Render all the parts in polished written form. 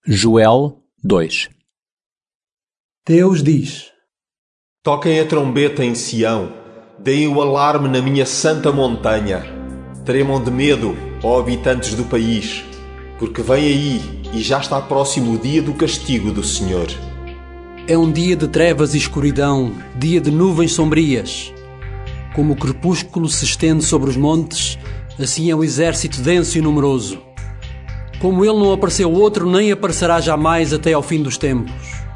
Joel 2. Deus diz: Toquem a trombeta em Sião, deem o alarme na minha santa montanha. Tremam de medo, ó habitantes do país, porque vem aí e já está próximo o dia do castigo do Senhor. É um dia de trevas e escuridão, dia de nuvens sombrias. Como o crepúsculo se estende sobre os montes, assim é o exército denso e numeroso. Como ele não apareceu outro, nem aparecerá jamais até ao fim dos tempos.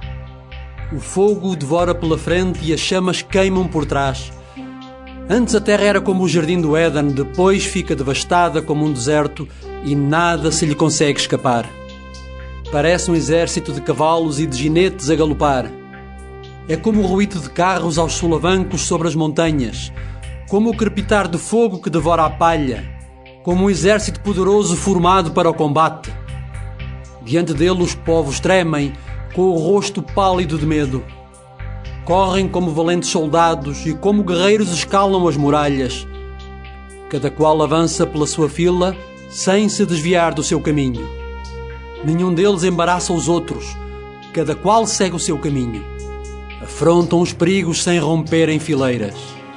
O fogo o devora pela frente e as chamas queimam por trás. Antes a terra era como o jardim do Éden, depois fica devastada como um deserto e nada se lhe consegue escapar. Parece um exército de cavalos e de ginetes a galopar. É como o ruído de carros aos solavancos sobre as montanhas, como o crepitar de fogo que devora a palha, como um exército poderoso formado para o combate. Diante dele os povos tremem, com o rosto pálido de medo. Correm como valentes soldados e como guerreiros escalam as muralhas. Cada qual avança pela sua fila, sem se desviar do seu caminho. Nenhum deles embaraça os outros, cada qual segue o seu caminho. Afrontam os perigos sem romperem fileiras.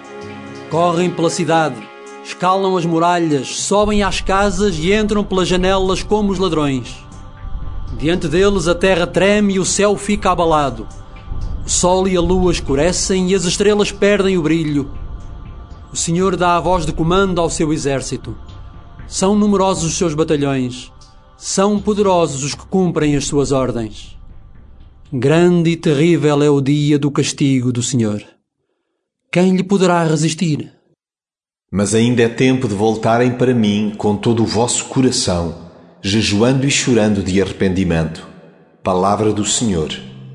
Correm pela cidade, escalam as muralhas, sobem às casas e entram pelas janelas como os ladrões. Diante deles a terra treme e o céu fica abalado. O sol e a lua escurecem e as estrelas perdem o brilho. O Senhor dá a voz de comando ao seu exército. São numerosos os seus batalhões. São poderosos os que cumprem as suas ordens. Grande e terrível é o dia do castigo do Senhor. Quem lhe poderá resistir? Mas ainda é tempo de voltarem para mim com todo o vosso coração, jejuando e chorando de arrependimento. Palavra do Senhor.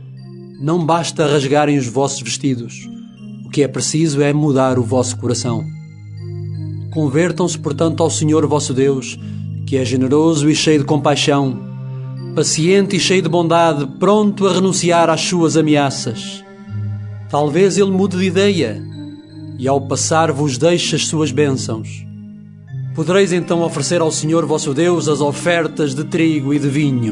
Não basta rasgarem os vossos vestidos. O que é preciso é mudar o vosso coração. Convertam-se, portanto, ao Senhor vosso Deus, que é generoso e cheio de compaixão, paciente e cheio de bondade, pronto a renunciar às suas ameaças. Talvez ele mude de ideia e ao passar vos deixe as suas bênçãos. Podereis então oferecer ao Senhor vosso Deus as ofertas de trigo e de vinho.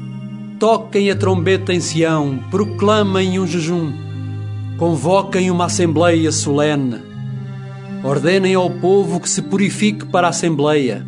Toquem a trombeta em Sião, proclamem um jejum, convoquem uma assembleia solene. Ordenem ao povo que se purifique para a assembleia.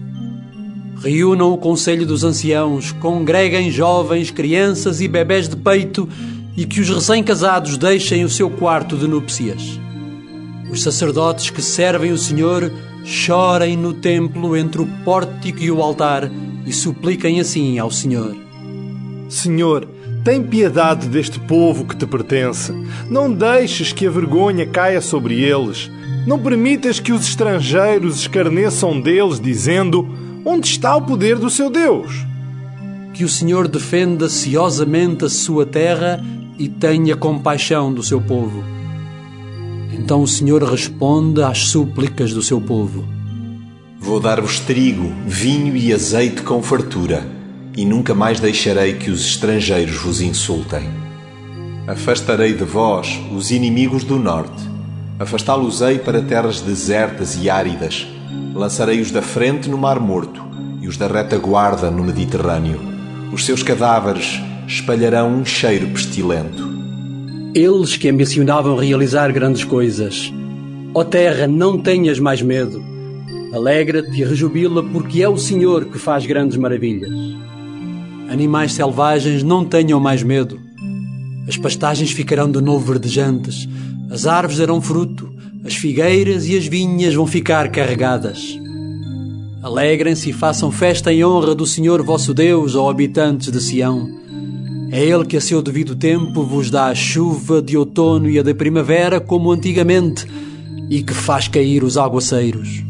Reúnam o conselho dos anciãos, congreguem jovens, crianças e bebés de peito e que os recém-casados deixem o seu quarto de núpcias. Os sacerdotes que servem o Senhor chorem no templo entre o pórtico e o altar e supliquem assim ao Senhor: Senhor, tem piedade deste povo que te pertence. Não deixes que a vergonha caia sobre eles. Não permitas que os estrangeiros escarneçam deles, dizendo: onde está o poder do seu Deus? Que o Senhor defenda ciosamente a sua terra e tenha compaixão do seu povo. Então o Senhor responde às súplicas do seu povo. Vou dar-vos trigo, vinho e azeite com fartura, e nunca mais deixarei que os estrangeiros vos insultem. Afastarei de vós os inimigos do norte. Afastá-los-ei para terras desertas e áridas. Lançarei-os da frente no Mar Morto e os da retaguarda no Mediterrâneo. Os seus cadáveres espalharão um cheiro pestilento. Eles que ambicionavam realizar grandes coisas. Ó terra, não tenhas mais medo. Alegra-te e rejubila, porque é o Senhor que faz grandes maravilhas. Animais selvagens, não tenham mais medo. As pastagens ficarão de novo verdejantes. As árvores darão fruto. As figueiras e as vinhas vão ficar carregadas. Alegrem-se e façam festa em honra do Senhor vosso Deus, ó habitantes de Sião. É Ele que a seu devido tempo vos dá a chuva de outono e a da primavera como antigamente e que faz cair os aguaceiros.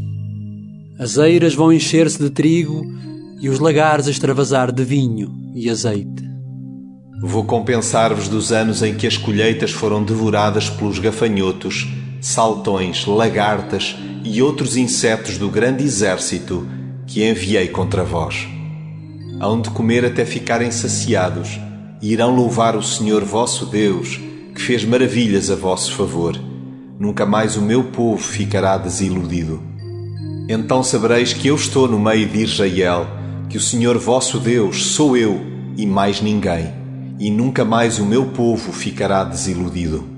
As eiras vão encher-se de trigo e os lagares extravasar de vinho e azeite. Vou compensar-vos dos anos em que as colheitas foram devoradas pelos gafanhotos, saltões, lagartas e outros insetos do grande exército que enviei contra vós. Hão de comer até ficarem saciados e irão louvar o Senhor vosso Deus, que fez maravilhas a vosso favor. Nunca mais o meu povo ficará desiludido. Então sabereis que eu estou no meio de Israel, que o Senhor vosso Deus sou eu, e mais ninguém, e nunca mais o meu povo ficará desiludido.